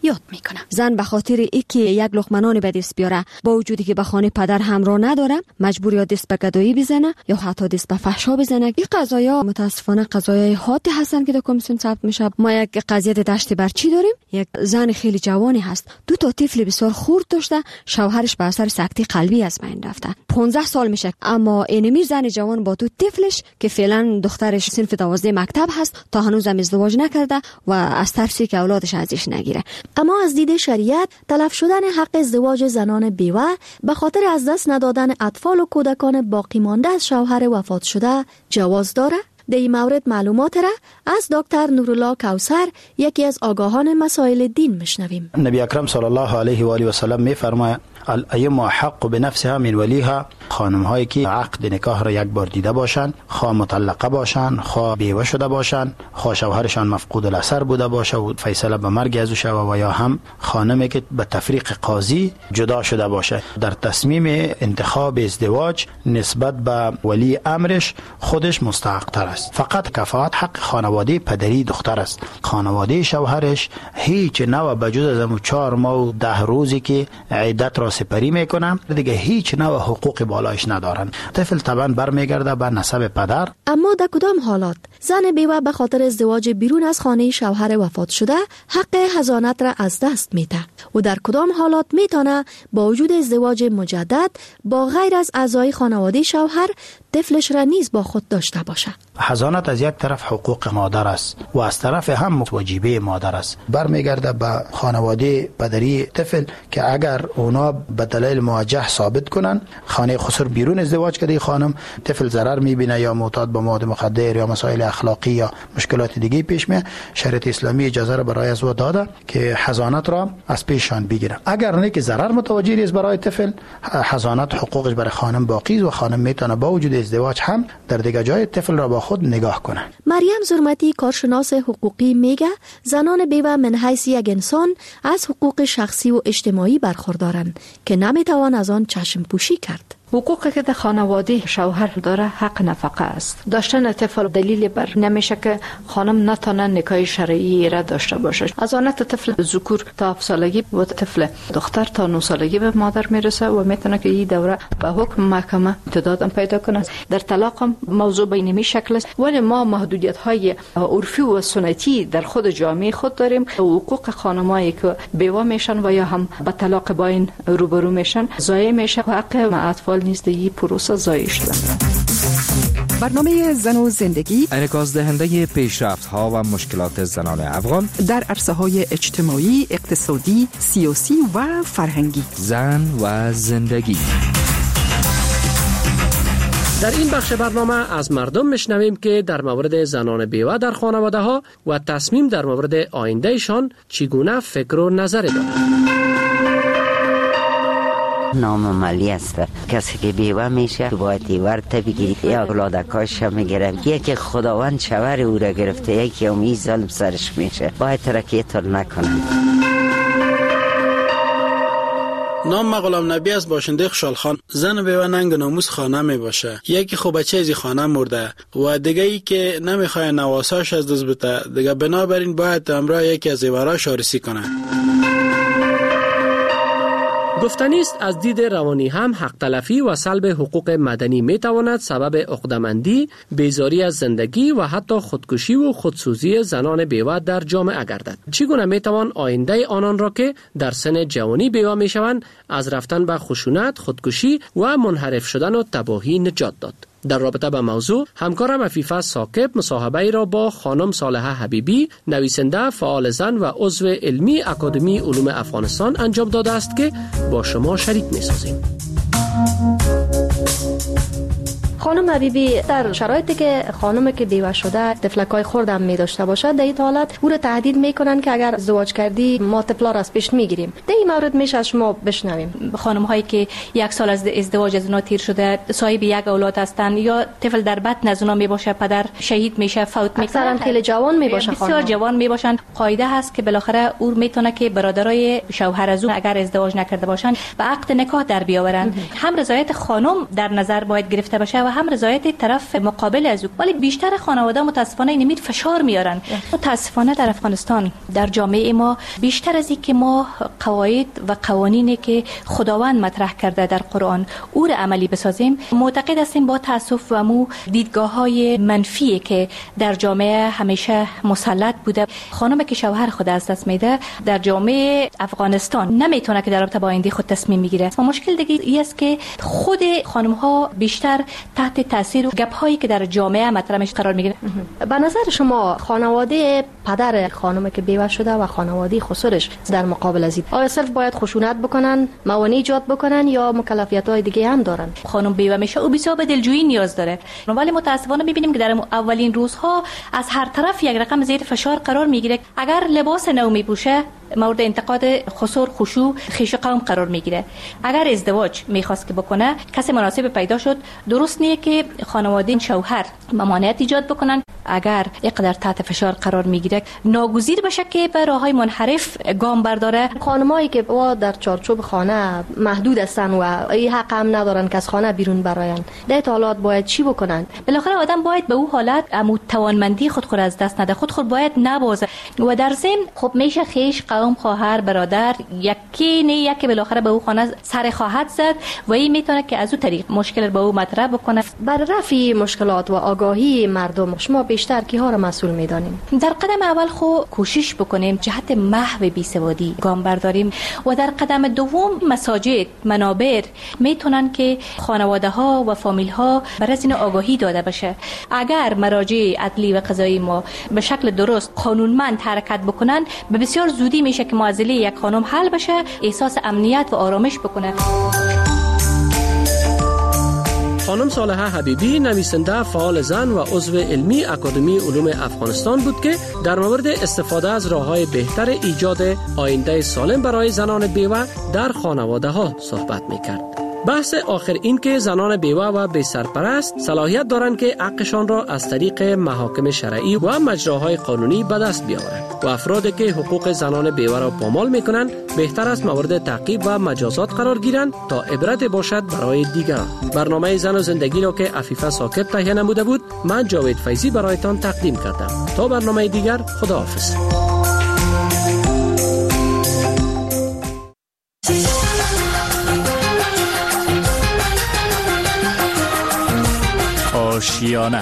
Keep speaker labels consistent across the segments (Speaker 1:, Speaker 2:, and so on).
Speaker 1: یاد میکنه.
Speaker 2: زن به خاطر اینکه یک لقمه نان به دست بیاره، با وجودی که به خانه پدر همراه نداره، مجبور یا دست به گدایی بزنه یا حتی دست به فحشا بزنه. این قضایا متاسفانه قضایای حادی هستن که در کمیسیون ثبت میشه. ما یک قضیه دشت برچی داریم. یک زن خیلی جوانی هست، 2 تا طفل بسیار خرد داشته، شوهرش به اثر سکته قلبی از بین رفته. 15 سال میشه، اما اینمی زن جوان با 2 طفلش که فعلا دخترش صنف 12 مکتب هست تا هنوز هم ازدواج نکرده و از ترسی که اولادش ازش نگیره.
Speaker 1: اما از دید شریعت تلف شدن حق ازدواج زنان بیوه به خاطر از دست ندادن اطفال و کودکان باقی مانده از شوهر وفات شده جواز داره؟ در این مورد معلومات را از دکتر نورالله کوثر، یکی از آگاهان مسائل دین، میشنویم.
Speaker 3: نبی اکرم صلی الله علیه و آله و سلم میفرماید الأیم حق بنفسها من ولیها، خانم هایی که عقد نکاح را یک بار دیده باشند، خواه مطلقه باشند، خواه بیوه شده باشند، خواه شوهرشان مفقود الاثر بوده باشه و فیصله به مرگ از او شوه، و یا هم خانمی که به تفریق قاضی جدا شده باشه، در تصمیم انتخاب ازدواج نسبت به ولی امرش خودش مستحق تر است. فقط کفایت حق خانواده پدری دختر است. خانواده شوهرش هیچ نوع بجز از 4 ماه و 10 روزی که عدت را سپری میکنن دیگه هیچ نوع حقوق بالایش ندارن. طفل طبعا برمیگرده به نسب پدر.
Speaker 1: اما در کدام حالات زن بیوه به خاطر ازدواج بیرون از خانه شوهر وفات شده حق حضانت را از دست میده و در کدام حالات میتونه با وجود ازدواج مجدد با غیر از اعضای خانواده شوهر طفلش را نیز با خود داشته باشه؟
Speaker 3: حضانت از یک طرف حقوق مادر است و از طرف هم واجبه مادر است. برمیگرده به خانواده پدری طفل که اگر اونا به دلیل موجه ثابت کنن خانه خسر بیرون ازدواج کرده خانم، طفل ضرر میبینه یا معتاد به مواد مخدر یا مسائل اخلاقی یا مشکلات دیگه پیش میاد، شریعت اسلامی اجازه را برای از او داده که حضانت را از پیششان بگیره. اگر نه که ضرر متوجه است برای طفل، حضانت حقوقش برای خانم باقی است و خانم میتونه با وجود ازدواج هم در دیگه جای طفل را با خود نگاه کنه.
Speaker 1: مریم زرمتی، کارشناس حقوقی، میگه زنان بیوه من حیث یک انسان از حقوق شخصی و اجتماعی برخوردارند که نمیتوان از آن چشم پوشی کرد.
Speaker 4: حقوقی که در خانواده شوهر داره حق نفقه است. داشتن طفل دلیل بر نمیشه که خانم نتونه نکاح شرعی را داشته باشه. از آنت طفل ذکور تا 7 سالگی و طفل دختر تا 9 سالگی به مادر میرسه و میتونه که این دوره به حکم محکمه امتداد پیدا کنه. در طلاق هم موضوع به این شکل است، ولی ما محدودیت های عرفی و سنتی در خود جامعه خود داریم. حقوق خانمایی که بیوه میشن و یا هم به طلاق باین روبرو میشن ضایع میشه و حق اطفال نیست این پروسه ضایع شده.
Speaker 5: برنامه زن و زندگی
Speaker 6: انعکاس دهنده پیشرفت‌ها و مشکلات زنان افغان
Speaker 5: در عرصه‌های اجتماعی، اقتصادی، سیاسی و فرهنگی.
Speaker 6: زن و زندگی.
Speaker 7: در این بخش برنامه از مردم میشنویم که در مورد زنان بیوه در خانواده ها و تصمیم در مورد آیندهشان چگونه فکر و نظری دارند.
Speaker 8: نامعملی است. کسی که بیوه میشه باید ورته بگیری یا اولادکاش میگیره. یکی خداوند شوهر او را گرفته، یکی امی ظلم سرش میشه، باید ترکیه نکنه.
Speaker 9: نام غلام نبی از باشنده خوشحالخان. زن بیوه ننگ ناموس خانه می باشه. یکی خب بچه از خانه مرده و دیگه ای که نمیخواد نواساش از دست بده، دیگه بنابراین باید همراه یکی از زیوراش آرسی کنه.
Speaker 7: گفتنی است از دید روانی هم حق تلفی و سلب حقوق مدنی می تواند سبب عقده‌مندی، بیزاری از زندگی و حتی خودکشی و خودسوزی زنان بیوه در جامعه گردد. چگونه می توان آینده آنان را که در سن جوانی بیوه می شوند از رفتن به خشونت، خودکشی و منحرف شدن و تباهی نجات داد؟ در رابطه با موضوع همکارم عفیفه ثاقب مصاحبه را با خانم صالحه حبیبی، نویسنده، فعال زن و عضو علمی اکادمی علوم افغانستان انجام داده است که با شما شریک می‌سازیم.
Speaker 1: خانم حبیبی، در شرایطی که خانمی که بیوه شده طفلکای خوردم می داشته باشه، در این حالت او را تهدید میکنن که اگر ازدواج کردی ما طفلا را از پیش میگیریم. در این مورد میشه از شما بشنویم.
Speaker 10: خانم هایی که 1 سال از ازدواج از اونا تیر شده، صاحب یک اولاد هستند یا طفل در بطن از اونا می باشه، پدر شهید میشه، فوت میکنه،
Speaker 1: اکثرا خیلی جوان می باشه،
Speaker 10: بسیار جوان می باشن. قاعده هست که بالاخره او میتونه که برادرای شوهر از اون اگر ازدواج نکرده باشن به عقد نکاح در بیاورن. هم رضایت خانم در نظر باید گرفته باشه و هم رضایت طرف مقابل از او. ولی بیشتر خانواده متاسفانه اینمید فشار میارن. متاسفانه در افغانستان در جامعه ما بیشتر از این که ما قواعد و قوانینی که خداوند مطرح کرده در قرآن او را عملی بسازیم، معتقد هستیم با تاسف و مو دیدگاه‌های منفی که در جامعه همیشه مسلط بوده. خانمی که شوهر خود از دست میده در جامعه افغانستان نمیتونه که در رابطه با آینده خود تصمیم میگیره. و مشکل دیگه این است که خود خانم ها بیشتر تحت تاثیر گپ هایی که در جامعه مطرح میشه قرار میگیره.
Speaker 1: به نظر شما خانواده پدر خانمی که بیوه شده و خانواده خسرش در مقابل از این آیا صرف باید خشونت بکنن، موانع ایجاد بکنن یا مکلفیت های دیگه هم دارن؟
Speaker 10: خانم بیوه میشه او بسیار به دلجویی نیاز داره، ولی متاسفانه میبینیم که در اولین روزها از هر طرف یک رقم زیر فشار قرار میگیره. اگر لباس نو میپوشه مورد انتقاد خسور خشوع خیش قوم قرار میگیره. اگر ازدواج میخواست که بکنه کسی مناسب پیدا شد، درست نیه که خانواده شوهر ممانعت ایجاد بکنن. اگر اینقدر تحت فشار قرار میگیره ناگزیر بشه که به راههای منحرف گام برداره.
Speaker 1: خانمایی که در چارچوب خانه محدود هستن و این حق هم ندارن که از خانه بیرون براین، در حالات باید چی بکنن؟
Speaker 10: بالاخره آدم باید به او حالت توانمندی خود از دست نده، خود باید نبازه و در ضمن خب میشه خیش قوم خواهر برادر یکی بالاخره به او خانه سر خواهد زد و این میتونه که از او طریق مشکل به او مطرح بکنه.
Speaker 1: بر رفع مشکلات و آگاهی مردم شما بیشتر کیها را مسئول میدانیم؟
Speaker 10: در قدم اول کوشش بکنیم جهت محو بیسوادی گام برداریم و در قدم دوم مساجد منابر میتونن که خانواده ها و فامیل ها بر از این آگاهی داده بشه. اگر مراجع عدلی و قضایی ما به شکل درست قانونمند حرکت بکنن به بسیار زودی میشه که معضله یک خانم حل بشه، احساس امنیت و آرامش بکنه.
Speaker 7: خانم صالحه حبیبی نویسنده فعال زن و عضو علمی اکادمی علوم افغانستان بود که در مورد استفاده از راه‌های بهتر ایجاد آینده سالم برای زنان بیوه در خانواده ها صحبت می‌کرد. بحث آخر این که زنان بیوه و بی سرپرست صلاحیت دارند که حقشان را از طریق محاکم شرعی و مجراهای قانونی به دست بیاورند و افرادی که حقوق زنان بیوه را پامال میکنند بهتر است مورد تعقیب و مجازات قرار گیرند تا عبرت باشد برای دیگران. برنامه زن و زندگی را که عفیفه ساکت تهیه نموده بود، من جاوید فیضی برایتان تقدیم کردم. تا برنامه دیگر، خداحافظ.
Speaker 11: آشیانه،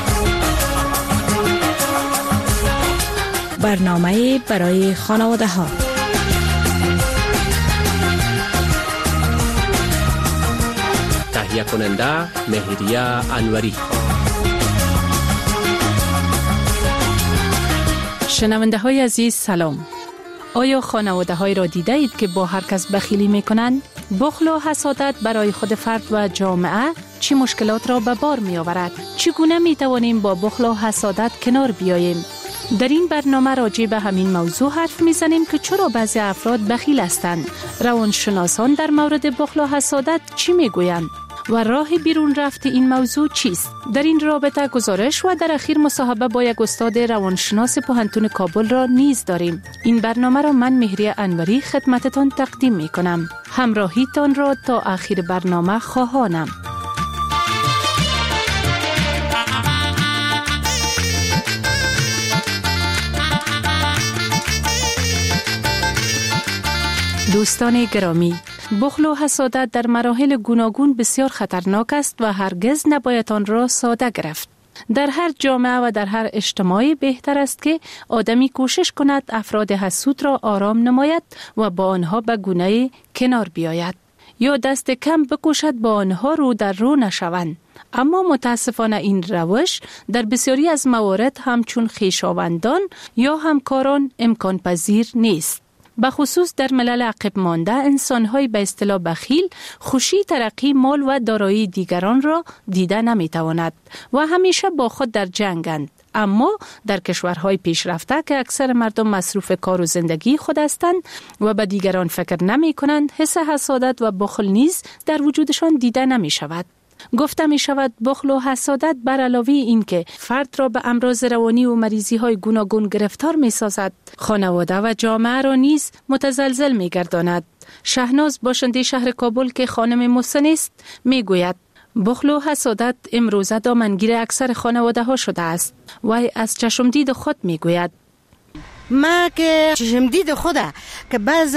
Speaker 12: برنامه برای خانواده ها.
Speaker 7: تهیه کننده مهریه انوری.
Speaker 13: شنونده های عزیز سلام. آیا خانواده های را دیده اید که با هر کس بخیلی می کنند؟ بخل و حسادت برای خود فرد و جامعه چه مشکلات را به بار می آورد؟ چگونه می توانیم با بخل و حسادت کنار بیاییم؟ در این برنامه راجع به همین موضوع حرف می زنیم که چرا بعضی افراد بخیل هستند. روانشناسان در مورد بخل و حسادت چی می گویند؟ و راه بیرون رفت این موضوع چیست؟ در این رابطه گزارش و در اخیر مصاحبه با یک استاد روانشناس پوهنتون کابل را نیز داریم. این برنامه را من مهریه انوری خدمتتان تقدیم می کنم. همراهیتان را تا آخر برنامه خواهانم. دوستان گرامی، بخل و حسادت در مراحل گوناگون بسیار خطرناک است و هرگز نباید آن را ساده گرفت. در هر جامعه و در هر اجتماعی بهتر است که آدمی کوشش کند افراد حسود را آرام نماید و با آنها به گونه کنار بیاید یا دست کم بکوشد با آنها رو در رو نشوند. اما متاسفانه این روش در بسیاری از موارد همچون خویشاوندان یا همکاران امکان پذیر نیست. بخصوص در ملل عقب مانده انسان‌های به اصطلاح بخیل خوشی، ترقی، مال و دارایی دیگران را دیده نمی‌تواند و همیشه با خود در جنگند. اما در کشورهای پیشرفته که اکثر مردم مصروف کار و زندگی خود هستند و به دیگران فکر نمی‌کنند، حس حسادت و بخل نیز در وجودشان دیده نمی‌شود. گفته می شود بخل و حسادت بر علاوه این که فرد را به امراض روانی و مریضی های گوناگون گرفتار می سازد، خانواده و جامعه را نیز متزلزل می گرداند. شهناز باشنده شهر کابل که خانم محسن است می گوید بخل و حسادت امروزه دامنگیر اکثر خانواده ها شده است. وی از چشمدید خود می گوید
Speaker 11: ما که چشمدید خوده که بعض